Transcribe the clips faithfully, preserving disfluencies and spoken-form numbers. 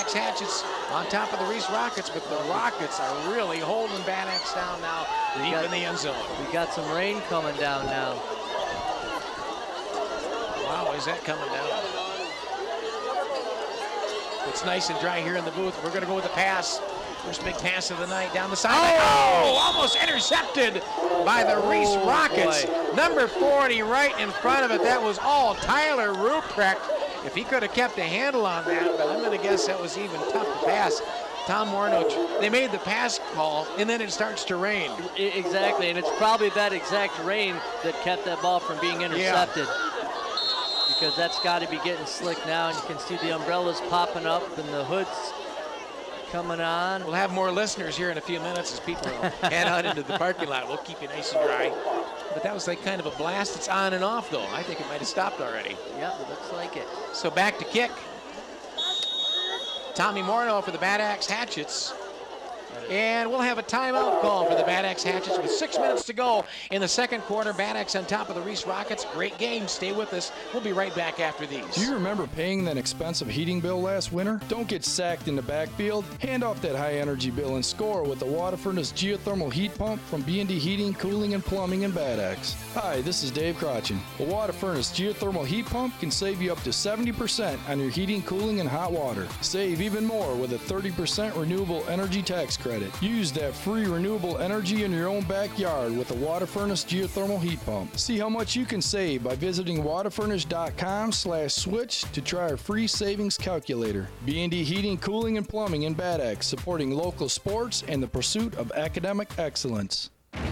Axe Hatchets on top of the Reese Rockets, but the Rockets are really holding Bad Axe down now, we deep got, in the end zone. We got some rain coming down now. Wow, is that coming down? It's nice and dry here in the booth. We're going to go with the pass. First big pass of the night down the sideline. Oh, almost intercepted by the Reese Oh, Rockets. boy. Number forty right in front of it. That was all Tyler Ruprecht. If he could have kept a handle on that, but I'm going to guess that was even tough to pass. Tom Morneau, they made the pass call, and then it starts to rain. I, exactly, and it's probably that exact rain that kept that ball from being intercepted. Yeah. Because that's got to be getting slick now, and you can see the umbrellas popping up and the hoods coming on. We'll have more listeners here in a few minutes as people head out into the parking lot. We'll keep you nice and dry. But that was like kind of a blast. It's on and off, though. I think it might have stopped already. Yeah, it looks like it. So back to kick. Tommy Morneau for the Bad Axe Hatchets. And we'll have a timeout call for the Bad Axe Hatchets with six minutes to go in the second quarter. Bad Axe on top of the Reese Rockets. Great game. Stay with us. We'll be right back after these. Do you remember paying that expensive heating bill last winter? Don't get sacked in the backfield. Hand off that high energy bill and score with the water furnace geothermal heat pump from B and D Heating, Cooling, and Plumbing in Bad Axe. Hi, this is Dave Crotchin. The water furnace geothermal heat pump can save you up to seventy percent on your heating, cooling, and hot water. Save even more with a thirty percent renewable energy tax credit. Use that free renewable energy in your own backyard with the water furnace geothermal heat pump. See how much you can save by visiting waterfurnace.com slash switch to try our free savings calculator. B and D Heating, Cooling, and Plumbing in Bad Axe, supporting local sports and the pursuit of academic excellence.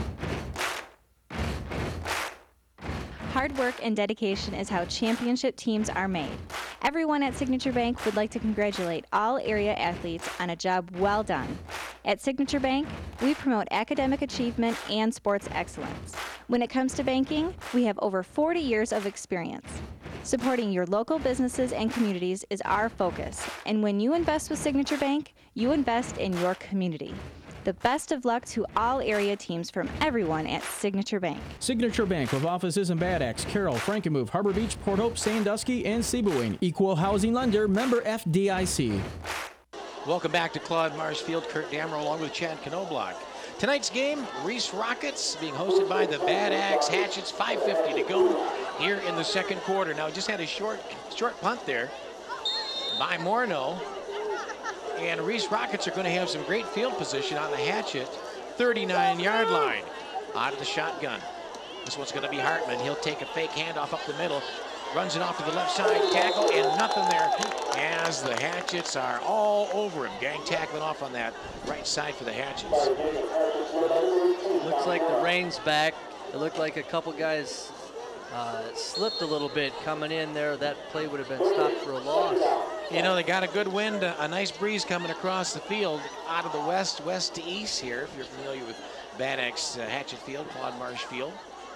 Hard work and dedication is how championship teams are made. Everyone at Signature Bank would like to congratulate all area athletes on a job well done. At Signature Bank, we promote academic achievement and sports excellence. When it comes to banking, we have over forty years of experience. Supporting your local businesses and communities is our focus, and when you invest with Signature Bank, you invest in your community. The best of luck to all area teams from everyone at Signature Bank. Signature Bank with offices in Bad Axe, Carroll, Frankenmuth, Harbor Beach, Port Hope, Sandusky, and Sebewaing. Equal housing lender, member F D I C. Welcome back to Claude Marshfield. Kurt Damrow along with Chad Knobloch. Tonight's game, Reese Rockets being hosted by the Bad Axe Hatchets. five fifty to go here in the second quarter. Now, just had a short, short punt there by Morneau. And Reese Rockets are going to have some great field position on the Hatchet thirty-nine yard line. Out of the shotgun. This one's going to be Hartman. He'll take a fake handoff up the middle. Runs it off to the left side. Tackle and nothing there as the Hatchets are all over him. Gang tackling off on that right side for the Hatchets. Looks like the rain's back. It looked like a couple guys uh, slipped a little bit coming in there. That play would have been stopped for a loss. You know, they got a good wind, a nice breeze coming across the field out of the west, west to east here, if you're familiar with Bad Axe uh, Hatchet Field, Claude Marsh Field.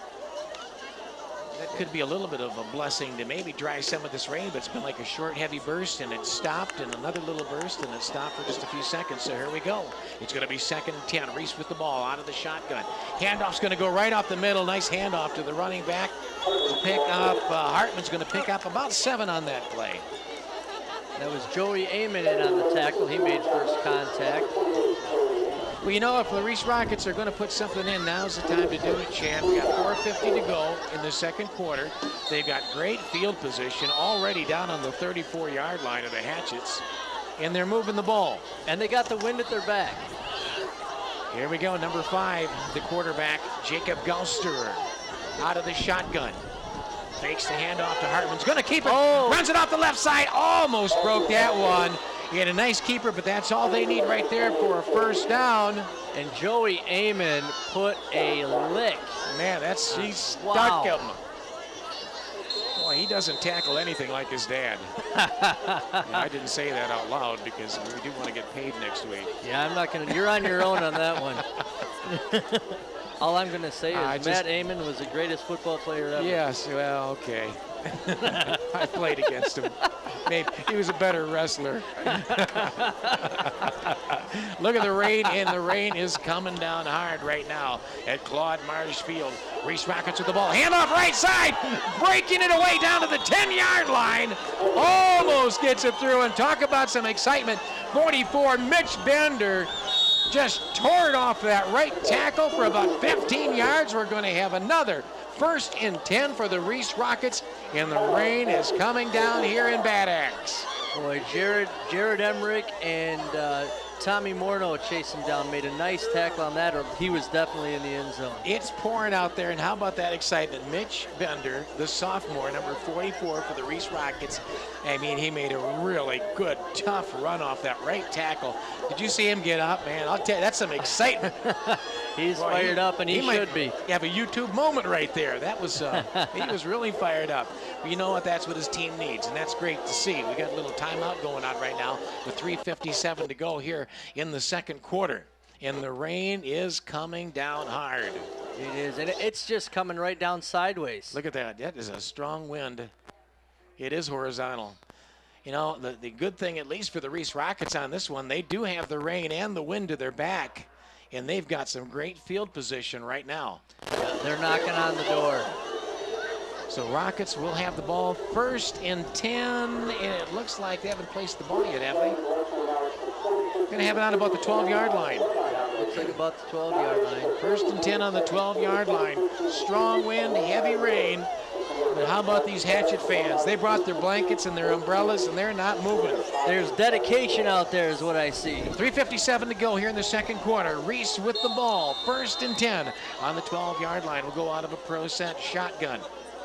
That could be a little bit of a blessing to maybe dry some of this rain, but it's been like a short, heavy burst, and it stopped, and another little burst, and it stopped for just a few seconds. So here we go. It's going to be second and ten. Reese with the ball out of the shotgun. Handoff's going to go right off the middle. Nice handoff to the running back. To pick up, uh, Hartman's going to pick up about seven on that play. That was Joey Amon in on the tackle. He made first contact. Well, you know, if the Reese Rockets are going to put something in, now's the time to do it, Chad. We got four fifty to go in the second quarter. They've got great field position already down on the thirty-four yard line of the Hatchets, and they're moving the ball. And they got the wind at their back. Here we go, number five, the quarterback, Jacob Gauster, out of the shotgun. Fakes the handoff to Hartman's going to keep it. Oh. Runs it off the left side. Almost broke that one. He had a nice keeper, but that's all they need right there for a first down. And Joey Amon put a lick. Man, that's, he's stuck Wow. him. Boy, he doesn't tackle anything like his dad. Yeah, I didn't say that out loud because we do want to get paid next week. Yeah, I'm not going to. You're on your own on that one. All I'm going to say is I Matt just- Amon was the greatest football player ever. Yes, well, okay. I played against him. Maybe he was a better wrestler. Look at the rain, and the rain is coming down hard right now at Claude Marsh Field. Reese Rockets with the ball. Hand off right side. Breaking it away down to the ten-yard line. Almost gets it through, and talk about some excitement. forty-four, Mitch Bender just tore it off that right tackle for about fifteen yards. We're going to have another first and ten for the Reese Rockets, and the rain is coming down here in Bad Axe. Boy, Jared, Jared Emmerich and uh, Tommy Morneau chased him down, made a nice tackle on that, or he was definitely in the end zone. It's pouring out there, and how about that excitement? Mitch Bender, the sophomore, number forty-four for the Reese Rockets. I mean, he made a really good, tough run off that right tackle. Did you see him get up, man? I'll tell you, that's some excitement. He's Boy, fired he, up, and he, he should might be. Have a YouTube moment right there. That was, uh, he was really fired up. But you know what? That's what his team needs, and that's great to see. We got a little timeout going on right now with three fifty-seven to go here in the second quarter, and the rain is coming down hard. It is, and it's just coming right down sideways. Look at that. That is a strong wind. It is horizontal. You know, the, the good thing, at least for the Reese Rockets on this one, they do have the rain and the wind to their back, and they've got some great field position right now. Yeah, they're knocking on the door. So Rockets will have the ball first and ten, and it looks like they haven't placed the ball yet, have they? Gonna have it on about the twelve-yard line. Looks like about the twelve-yard line. First and ten on the twelve-yard line. Strong wind, heavy rain. But how about these Hatchet fans? They brought their blankets and their umbrellas, and they're not moving. There's dedication out there is what I see. three fifty-seven to go here in the second quarter. Reese with the ball. First and ten on the twelve-yard line. Will go out of a pro set shotgun.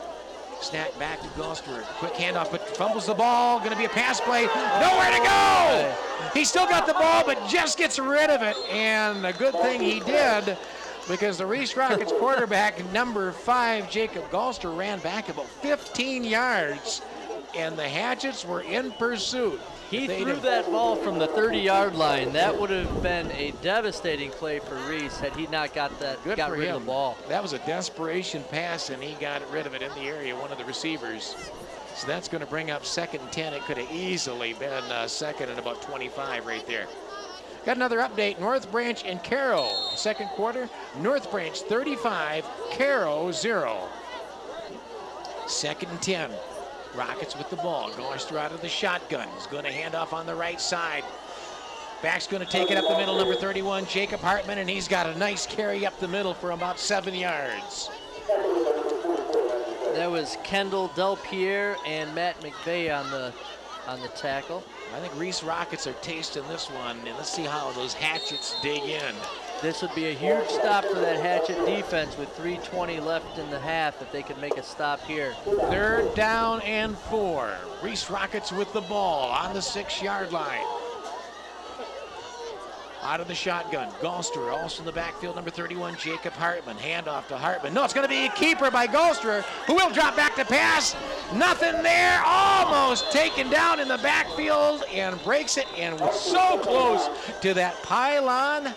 Snap back to Gulster. Quick handoff, but fumbles the ball. Going to be a pass play. Nowhere to go! He still got the ball, but just gets rid of it. And a good thing he did, because the Reese Rockets quarterback, number five, Jacob Gulster, ran back about fifteen yards, and the Hatchets were in pursuit. He They threw did- that ball from the thirty-yard line. That would have been a devastating play for Reese had he not got that, Good got for rid him. of the ball. That was a desperation pass, and he got rid of it in the area, one of the receivers. So that's going to bring up second and ten. It could have easily been uh, second and about twenty-five right there. Got another update. North Branch and Caro. Second quarter, North Branch thirty-five, Caro zero. Second and ten. Rockets with the ball. Gulster out of the shotgun. He's going to hand off on the right side. Back's going to take it up the middle, number thirty-one, Jacob Hartman, and he's got a nice carry up the middle for about seven yards. That was Kendall Delpierre and Matt McVeigh on the on the tackle. I think Reese Rockets are tasting this one, and let's see how those Hatchets dig in. This would be a huge stop for that Hatchet defense with three twenty left in the half if they could make a stop here. Third down and four. Reese Rockets with the ball on the six-yard line. Out of the shotgun, Gulster also in the backfield, number thirty-one, Jacob Hartman. Handoff to Hartman. No, it's going to be a keeper by Gulster, who will drop back to pass. Nothing there. Almost taken down in the backfield and breaks it, and was so close to that pylon.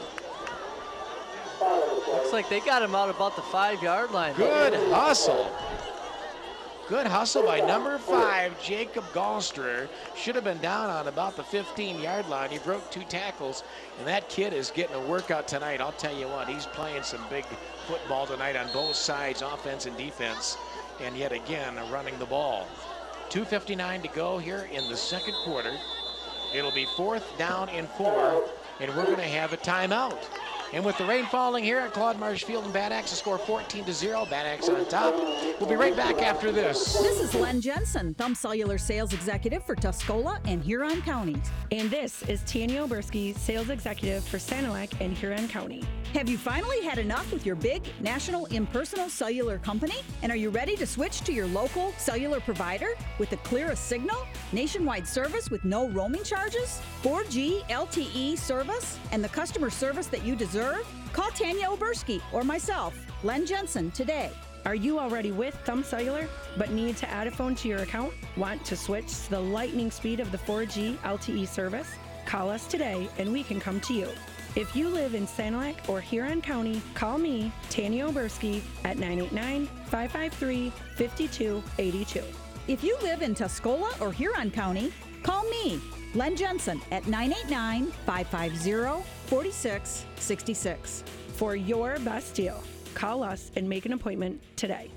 Looks like they got him out about the five-yard line. Good hustle. Good hustle by number five, Jacob Gulster. Should have been down on about the fifteen-yard line. He broke two tackles, and that kid is getting a workout tonight. I'll tell you what, he's playing some big football tonight on both sides, offense and defense, and yet again, running the ball. two fifty-nine to go here in the second quarter. It'll be fourth down and four, and we're going to have a timeout. And with the rain falling here at Claude Marsh Field in Bad Axe, the score fourteen to zero. Bad Axe on top. We'll be right back after this. This is Len Jensen, Thumb Cellular Sales Executive for Tuscola and Huron counties. And this is Tanya Oberski, Sales Executive for Sanilac and Huron County. Have you finally had enough with your big national impersonal cellular company? And are you ready to switch to your local cellular provider with the clearest signal, nationwide service with no roaming charges, four G L T E service, and the customer service that you deserve? Call Tanya Oberski or myself, Len Jensen, today. Are you already with Thumb Cellular but need to add a phone to your account? Want to switch to the lightning speed of the four G L T E service? Call us today and we can come to you. If you live in Sanilac or Huron County, call me, Tanya Oberski, at nine eight nine, five five three, five two eight two. If you live in Tuscola or Huron County, call me, Len Jensen, at nine eight nine, five five zero, four six six six. For your best deal, call us and make an appointment today.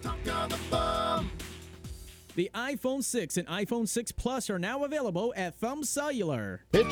The iPhone six and iPhone six Plus are now available at Thumb Cellular.